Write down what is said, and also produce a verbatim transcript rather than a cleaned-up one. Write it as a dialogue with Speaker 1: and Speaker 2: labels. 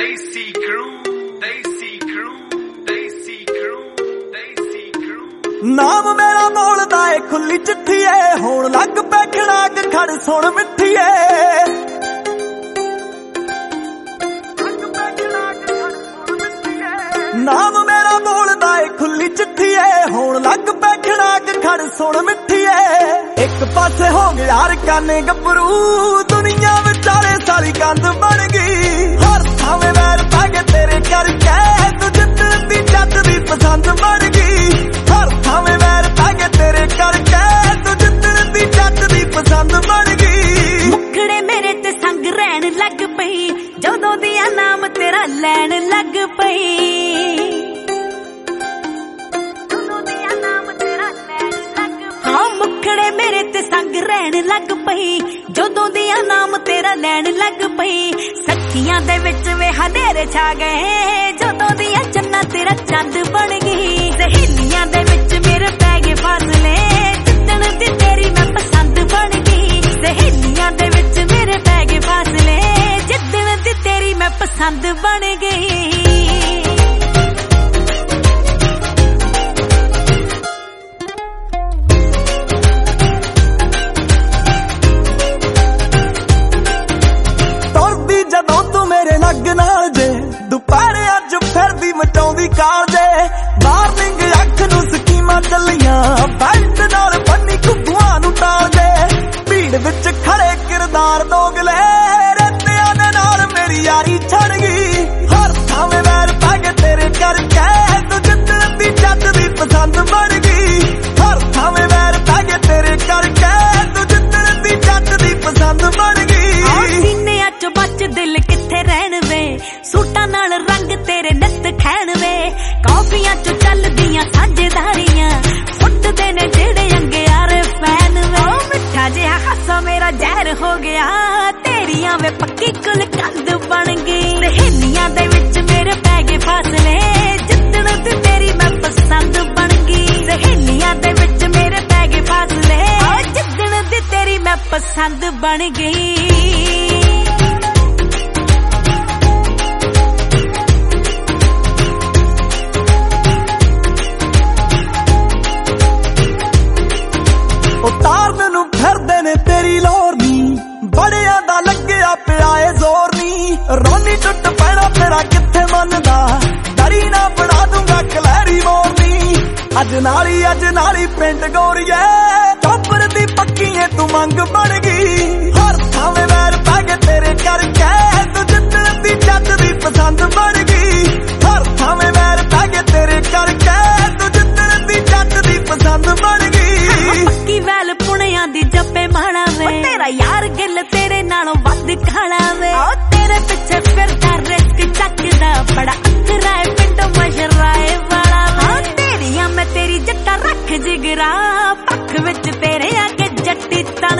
Speaker 1: Desi crew, Desi crew, Desi crew, Desi crew।
Speaker 2: ਨਾਮ ਮੇਰਾ ਬੋਲਦਾ ਏ ਖੁੱਲੀ ਚਿੱਠੀ ਏ, ਹੋਣ ਲੱਗ ਪੈ ਖੜਾਕ ਖੜ ਸੁਣ ਮਿੱਠੀ ਏ। ਨਾਮ ਮੇਰਾ ਬੋਲਦਾ ਏ ਖੁੱਲੀ ਚਿੱਠੀ ਏ, ਹੋਣ ਲੱਗ ਪੈ ਖੜਾਕ ਖੜ ਸੁਣ ਮਿੱਠੀ ਏ। ਇੱਕ ਪਾਸੇ ਹੋ ਗਿਆ ਰਕਾਨੇ ਗੱਭਰੂ, ਦੁਨੀਆ ਵਿਚਾਲੇ ਸਾਰੀ ਕੰਧ ਬਣ ਗਈ। ਹਰ ਥਾਵੇਂ ਵੈਰ ਪੈ ਗਏ ਤੇਰੇ ਕਰਕੇ, ਤੂੰ ਜਿੱਤਣ ਦੀ ਜੱਟ ਦੀ ਪਸੰਦ ਬਣ ਗਈ। ਹਰ ਥਾਵੇਂ ਵੈਰ ਪੈ ਗਏ ਤੇਰੇ ਕਰਕੇ, ਤੂੰ ਜਿੱਤਣ ਦੀ ਜੱਟ ਦੀ ਪਸੰਦ ਬਣ ਗਈ।
Speaker 3: ਮੁਖੜੇ ਮੇਰੇ ਤੇ ਸੰਗ ਰਹਿਣ ਲੱਗ ਪਈ, ਜਦੋਂ ਦੀਆਂ ਨਾਮ ਤੇਰਾ ਲੈਣ ਲੱਗ ਪਈ। ਹਾਂ ਮੁਖੜੇ ਮੇਰੇ ਤੇ ਸੰਗ ਰਹਿਣ ਲੱਗ ਪਈ, ਜਦੋਂ ਦੀਆਂ ਨਾਮ ਤੇਰਾ ਲੈਣ ਲੱਗ ਪਈ। ਸੱਖੀਆਂ ਦੇ ਵਿੱਚ ਵੇ ਹਨੇਰੇ ਛਾ ਗਏ, ਜਦੋਂ ਦੀਆਂ ਚੰਨਾ ਤੇਰਾ ਚੰਦ ਬਣ ਗਈ। ਸਹੇਲੀਆਂ ਦੇ ਵਿੱਚ ਮੇਰੇ ਪੈ ਗਏ ਫਾਸਲੇ, ਜਿੱਦਣ ਦੀ ਤੇਰੀ ਮੈਂ ਪਸੰਦ ਬਣ ਗਈ। ਸਹੇਲੀਆਂ ਦੇ ਵਿੱਚ ਮੇਰੇ ਪੈ ਗਏ ਫਾਸਲੇ, ਜਿੱਦਣ ਦੀ ਤੇਰੀ ਮੈਂ ਪਸੰਦ ਬਣ ਗਈ। ਲੱਗ ਨਾਲ ਜੇ ਦੁਪਹਿਰੇ ਅੱਜ ਫਿਰਦੀ ਮਟਾਉਂਦੀ ਕਾਲ ਜੇ। ਵਾਰਨਿੰਗ ਅੱਖ ਨੂੰ ਸਕੀਮਾਂ ਚੱਲੀਆਂ, ਬੈਲਟ ਨਾਲ ਬੰਨੀ ਘੁੱਗੂਆਂ ਨੂੰ ਟਾਲ ਜੇ। ਭੀੜ ਵਿੱਚ ਖੜੇ ਕਿਰਦਾਰ ਦੋਗਲੇ, ਰੇਤਿਆਂ ਦੇ ਨਾਲ ਮੇਰੀ ਯਾਰੀ ਛੜ ਗਈ। ਹਰ ਥਾਵੇਂ ਵੈਰ ਪੈ ਗਏ ਤੇਰੇ ਕਰਕੇ, ਤੂੰ ਜਿੱਤਣ ਦੀ ਜੱਟ ਦੀ ਪਸੰਦ ਬਣ ਗਈ। ਹਰ ਥਾਵੇਂ ਵੈਰ ਪੈ ਗਏ ਤੇਰੇ ਕਰਕੇ, ਤੂੰ ਜਿੱਤਣ ਦੀ ਜੱਟ ਦੀ ਪਸੰਦ ਬਣ ਗਈ। ਸੀਨਿਆਂ ਚ ਬੱਚ ਦਿਲ ਕਿੱਥੇ ਰਹਿਣ ਵੇ, ਸੂਟਾਂ ਨਾਲ ਰੰਗ ਤੇਰੇ ਨਿੱਤ ਖੈਣ ਵੇ। ਕਾਫੀਆਂ ਚ ਚੱਲਦੀਆਂ ਸਾਂਝੇਦਾਰੀਆਂ, ਫੁੱਟਦੇ ਨੇ ਜਿਹੜੇ ਅੰਗਿਆਰੇ ਫੈਨ ਵੇ। ਮਿੱਠਾ ਜਿਹਾ ਹਾਸਾ ਮੇਰਾ ਜ਼ਹਿਰ ਹੋ ਗਿਆ, ਤੇਰੀਆਂ ਵੇ ਪੱਕੀ ਕੁਲ ਕੰਧ ਬਣ ਗਈ। ਸਹੇਲੀਆਂ ਦੇ ਵਿੱਚ ਮੇਰੇ ਪੈ ਗਏ ਫਾਸਲੇ, ਜਿੱਦਣ ਦੀ ਤੇਰੀ ਮੈਂ ਪਸੰਦ ਬਣ ਗਈ। ਸਹੇਲੀਆਂ ਦੇ ਵਿੱਚ ਮੇਰੇ ਪੈ ਗਏ ਫਾਸਲੇ, ਜਿੱਦਣ ਦੀ ਤੇਰੀ ਮੈਂ ਪਸੰਦ ਬਣ ਗਈ। ਉਤਾਰਨ ਨੂੰ ਫਿਰਦੇ ਨੇ ਤੇਰੀ ਲੋਰ ਨੀ, ਬੜਿਆਂ ਦਾ ਲੱਗਿਆ ਪਿਆ ਏ ਜ਼ੋਰ ਨੀ। ਰੋਣੀ ਟੁੱਟ ਪੈਣਾ ਤੇਰਾ ਕਿੱਥੇ ਮੰਨਦਾ, ਡਰੀ ਨਾ ਬਣਾ ਦੂੰਗਾ ਕਲੈਰੀ ਮੋਰਨੀ। ਅੱਜ ਨਾਲੀ ਅੱਜ ਨਾਲੀ ਪਿੰਡ ਗੋਰੀਏ, ਚੋਪਰ ਦੀ ਪੱਕੀ ਏ ਤੂੰ ਮੰਗ ਬਣ ਗਈ। ਹਰ ਥਾਵੇਂ ਵੈਰ ਪੈ ਗਏ ਤੇਰੇ ਕਰਕੇ, ਤੂੰ ਜਿੱਤਣ ਦੀ ਜੱਟ ਦੀ ਪਸੰਦ ਬਣ ਗਈ। ਹਰ ਥਾਵੇਂ ਵੈਰ ਪੈ ਗਏ ਤੇਰੇ ਕਰਕੇ, ਤੂੰ ਜਿੱਤਣ ਦੀ ਜੱਟ ਦੀ ਪਸੰਦ ਬਣ ਗਈ। ਪੱਕੀ ਵੈਲ ਪੁਣਿਆਂ ਦੀ ਜੱਪੇ ਮਾਣਾ ਵੇ, ਤੇਰਾ ਯਾਰ ਗਿੱਲ ਤੇਰੇ ਨਾਲੋਂ ਵੱਧ ਖਾਣਾ ਵੇ। ਤੇਰੇ ਪਿੱਛੇ ਫਿਰਦਾ ਰਿਸਕ ਚੱਕਦਾ, ਬੜਾ ਅਖਰਾ ਏ ਪਿੰਡੋਂ ਮਸ਼ਰਾਏ ਵਾਲਾ ਵੇ। ਤੇਰੀਆਂ ਮੈਂ ਤੇਰੀ ਜੱਟਾ ਰੱਖ ਜਿਗਰਾ, ਪੱਖ ਵਿੱਚ ਤੇਰੇ ਆ ਕੇ ਜੱਟੀ ਤਣ